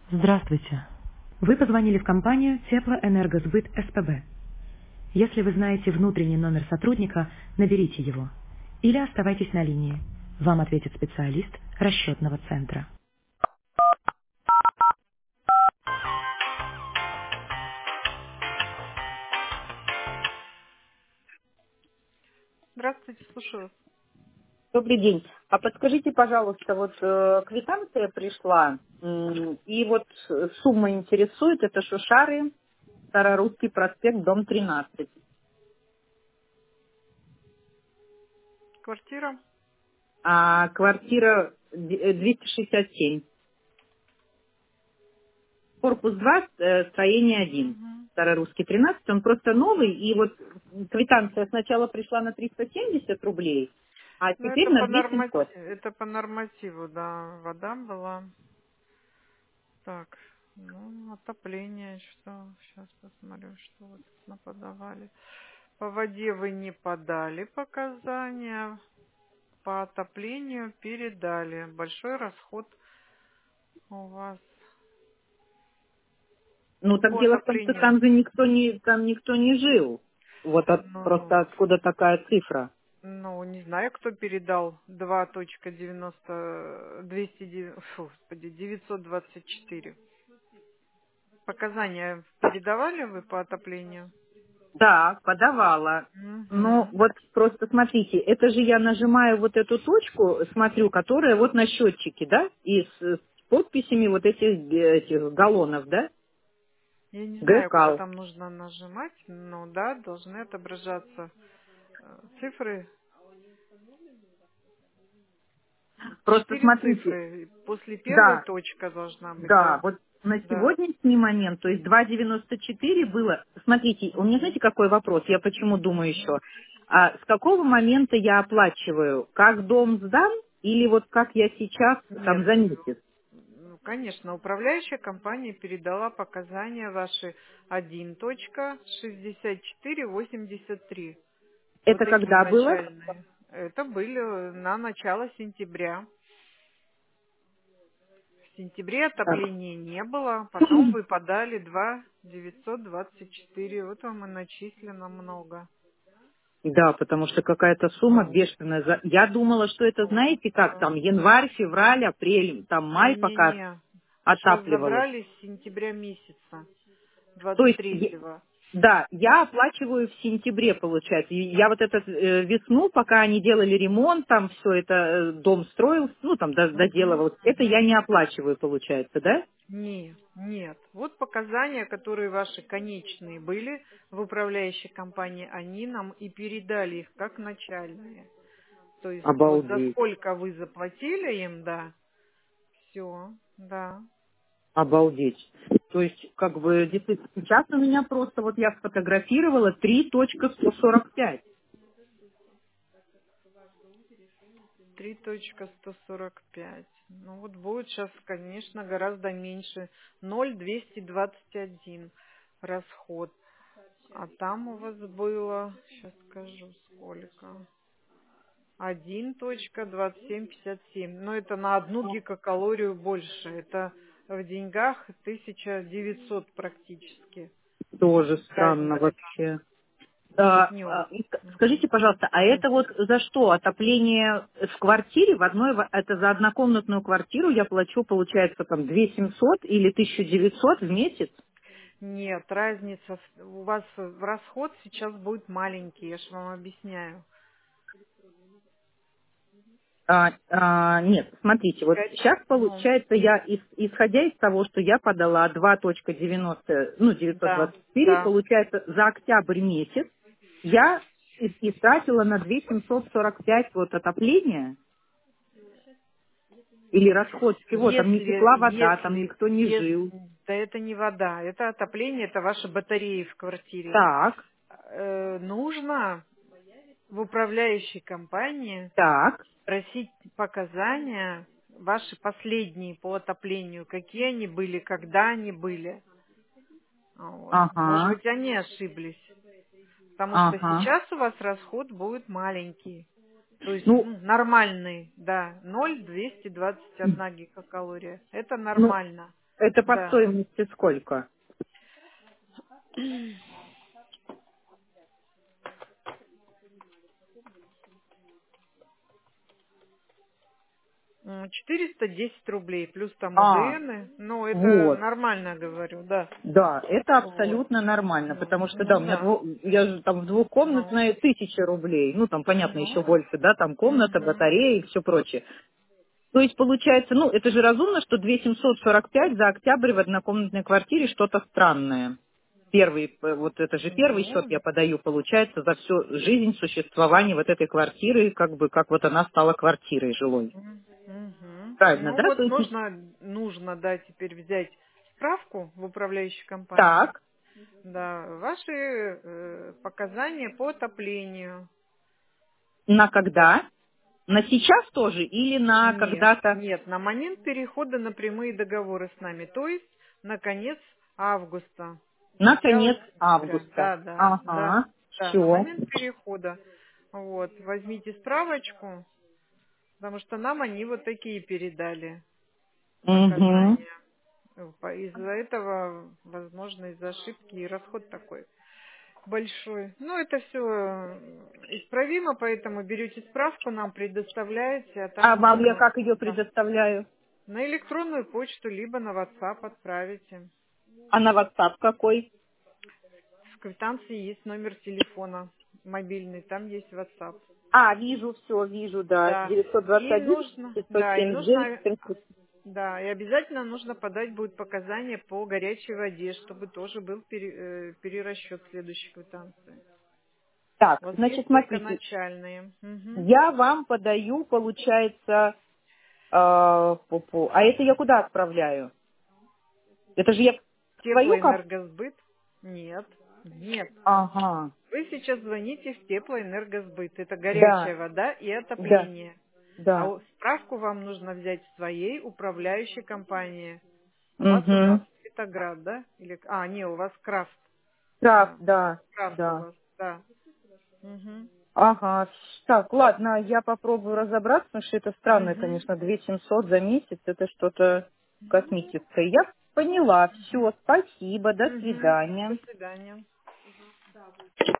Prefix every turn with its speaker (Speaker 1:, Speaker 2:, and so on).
Speaker 1: Здравствуйте. Вы позвонили в компанию Теплоэнергосбыт СПБ. Если вы знаете внутренний номер сотрудника, наберите его. Или оставайтесь на линии. Вам ответит специалист расчетного центра. Здравствуйте, слушаю вас.
Speaker 2: Добрый день. А подскажите, пожалуйста, вот квитанция пришла, и вот сумма интересует, это Шушары, Старорусский проспект, дом 13.
Speaker 1: Квартира?
Speaker 2: А квартира 267. Корпус 2, строение 1.
Speaker 1: Мгм.
Speaker 2: Старорусский 13, он просто новый, и вот квитанция сначала пришла на 370 рублей, а
Speaker 1: Ну,
Speaker 2: теперь на 2700.
Speaker 1: это по нормативу, да, вода была. Так, ну, отопление, что? Сейчас посмотрю, что вы тут наподавали. По воде вы не подали показания, по отоплению передали. Большой расход у вас
Speaker 2: Ну, так
Speaker 1: по
Speaker 2: дело в том, что
Speaker 1: отоплению.
Speaker 2: там никто не жил. Вот
Speaker 1: Ну,
Speaker 2: просто откуда такая цифра.
Speaker 1: ну, не знаю, кто передал 2.90, 209, фу, господи, 924. Показания передавали вы по отоплению?
Speaker 2: Да, подавала. Ну,
Speaker 1: Угу.
Speaker 2: вот просто смотрите, это же я нажимаю вот эту точку, смотрю, которая вот на счетчике, да, и с подписями вот этих галлонов, да,
Speaker 1: Я не знаю, куда
Speaker 2: ГКАЛ.
Speaker 1: там нужно нажимать, но да, должны отображаться цифры.
Speaker 2: Просто
Speaker 1: 4
Speaker 2: смотрите,
Speaker 1: цифры. После первой
Speaker 2: да,
Speaker 1: точка должна быть,
Speaker 2: да,
Speaker 1: да.
Speaker 2: вот на
Speaker 1: Да.
Speaker 2: сегодняшний момент, то есть 2,94 было, смотрите, у меня знаете какой вопрос, я почему думаю еще, а с какого момента я оплачиваю, как дом сдан или вот как я сейчас
Speaker 1: Нет,
Speaker 2: там за месяц?
Speaker 1: ну, конечно, управляющая компания передала показания ваши 1.6483. Вот
Speaker 2: Это
Speaker 1: эти
Speaker 2: когда было?
Speaker 1: начальные. Это были на начало сентября. В сентябре
Speaker 2: Так.
Speaker 1: отопления не было, потом вы подали 2.924. Вот вам и начислено много.
Speaker 2: Да, потому что какая-то сумма бешеная. Я думала, что это, знаете, как
Speaker 1: Да.
Speaker 2: там январь, февраль, апрель, там май пока
Speaker 1: Не-не-не. Мы ж вас
Speaker 2: отапливалось.
Speaker 1: забрали с сентября месяца,
Speaker 2: То есть,
Speaker 1: 23-го.
Speaker 2: да, я оплачиваю в сентябре, получается. И я вот эту весну, пока они делали ремонт, там все это, дом строился, ну, там
Speaker 1: Мгм,
Speaker 2: доделывалось, это я
Speaker 1: мгм.
Speaker 2: не оплачиваю, получается, да?
Speaker 1: Нет, нет. Вот показания, которые ваши конечные были в управляющей компании, они нам и передали их как начальные. То есть вот за
Speaker 2: Обалдеть.
Speaker 1: сколько вы заплатили им, да, все, да.
Speaker 2: Обалдеть. То есть, как бы, действительно, сейчас у меня просто, вот я сфотографировала 3,145.
Speaker 1: 3.145. Ну вот будет сейчас, конечно, гораздо меньше. 0.221 расход. А там у вас было, сейчас скажу сколько. 1.2757. Но это на одну гигакалорию больше. Это в деньгах 1900 практически.
Speaker 2: Тоже странно
Speaker 1: Разница
Speaker 2: вообще.
Speaker 1: днем.
Speaker 2: Скажите, пожалуйста, а это вот за что? Отопление в квартире, это за однокомнатную квартиру я плачу, получается, там 2700 или 1900 в месяц?
Speaker 1: Нет, разница. У вас расход сейчас будет маленький, я же вам объясняю.
Speaker 2: Нет, смотрите, вот сейчас
Speaker 1: Ну,
Speaker 2: получается, исходя из того, что я подала 2,90, ну,
Speaker 1: да,
Speaker 2: 924,
Speaker 1: да.
Speaker 2: получается, за октябрь месяц я истратила на 2745 вот отопление или расход всего, там не
Speaker 1: Если,
Speaker 2: текла вода, там
Speaker 1: если,
Speaker 2: никто не
Speaker 1: если,
Speaker 2: жил.
Speaker 1: да это не вода, это отопление, это ваши батареи в квартире.
Speaker 2: Так,
Speaker 1: Нужно в управляющей компании
Speaker 2: так,
Speaker 1: просить показания ваши последние по отоплению, какие они были, когда они были. Вот. Может
Speaker 2: ага,
Speaker 1: быть, они ошиблись. Потому что
Speaker 2: ага.
Speaker 1: сейчас у вас расход будет маленький. То есть
Speaker 2: Ну,
Speaker 1: ну, нормальный, да, 0,221 гигакалория. Это
Speaker 2: ну,
Speaker 1: нормально.
Speaker 2: Это по
Speaker 1: Да.
Speaker 2: стоимости сколько?
Speaker 1: 410 рублей, плюс там
Speaker 2: А,
Speaker 1: УДН. Ну, это
Speaker 2: вот.
Speaker 1: нормально говорю, да.
Speaker 2: Да, это
Speaker 1: Вот.
Speaker 2: абсолютно нормально, потому что, да,
Speaker 1: Ну
Speaker 2: у меня
Speaker 1: да.
Speaker 2: я же там
Speaker 1: Ну,
Speaker 2: двухкомнатная 1000 рублей, ну, там, понятно, еще
Speaker 1: ну.
Speaker 2: больше, да, там комната,
Speaker 1: Мгм.
Speaker 2: батарея и все прочее. То есть, получается, ну, это же разумно, что 2745 за октябрь в однокомнатной квартире что-то странное. Вот это же первый счет
Speaker 1: Ну,
Speaker 2: я подаю, получается, за всю жизнь существования вот этой квартиры, как вот она стала квартирой жилой.
Speaker 1: мгм.
Speaker 2: Правильно,
Speaker 1: Ну
Speaker 2: да? То
Speaker 1: вот
Speaker 2: есть,
Speaker 1: нужно, да, теперь взять справку в управляющей компании.
Speaker 2: так,
Speaker 1: Да, ваши показания по отоплению.
Speaker 2: на когда? На сейчас тоже или на
Speaker 1: Нет,
Speaker 2: когда-то?
Speaker 1: нет, на момент перехода на прямые договоры с нами, то есть на конец августа,
Speaker 2: На
Speaker 1: начало
Speaker 2: конец
Speaker 1: сентября.
Speaker 2: августа.
Speaker 1: Да, да, да,
Speaker 2: Ага,
Speaker 1: да, на
Speaker 2: все.
Speaker 1: момент перехода. Вот, возьмите справочку, потому что нам они вот такие передали
Speaker 2: Угу.
Speaker 1: показания. Из-за этого, возможно, из-за ошибки и расход такой большой. Ну, это все исправимо, поэтому берете справку, нам предоставляете, а там
Speaker 2: А
Speaker 1: уже
Speaker 2: вам я
Speaker 1: мы,
Speaker 2: как ее
Speaker 1: да,
Speaker 2: предоставляю?
Speaker 1: на электронную почту, либо на WhatsApp отправите.
Speaker 2: А на WhatsApp какой?
Speaker 1: В квитанции есть номер телефона мобильный, там есть WhatsApp.
Speaker 2: А, вижу, все, вижу, да.
Speaker 1: Да. И
Speaker 2: 921
Speaker 1: нужно, да, и
Speaker 2: 579
Speaker 1: нужно,
Speaker 2: 70.
Speaker 1: да, и обязательно нужно подать будет показания по горячей воде, чтобы тоже был перерасчет следующей квитанции.
Speaker 2: Так,
Speaker 1: Вот
Speaker 2: значит,
Speaker 1: есть только
Speaker 2: смотрите,
Speaker 1: начальные. Мгм.
Speaker 2: я вам подаю, получается, а это я куда отправляю? Это же я в свою как?
Speaker 1: Теплоэнергосбыт? Нет, нет.
Speaker 2: Ага,
Speaker 1: Вы сейчас звоните в теплоэнергосбыт. Это
Speaker 2: да,
Speaker 1: горячая вода и
Speaker 2: да,
Speaker 1: отопление.
Speaker 2: да.
Speaker 1: Справку вам нужно взять в своей управляющей компании. У вас
Speaker 2: Угу.
Speaker 1: Светоград, да? Не, у вас Крафт.
Speaker 2: Прав,
Speaker 1: Да,
Speaker 2: да,
Speaker 1: Крафт у
Speaker 2: да.
Speaker 1: вас, да. Мгм.
Speaker 2: Ага, так, ладно, я попробую разобраться, потому что это странно,
Speaker 1: Мгм.
Speaker 2: конечно, 2700 за месяц, это что-то космическое. Я поняла, все, спасибо, до
Speaker 1: Мгм. До
Speaker 2: свидания.
Speaker 1: свидания.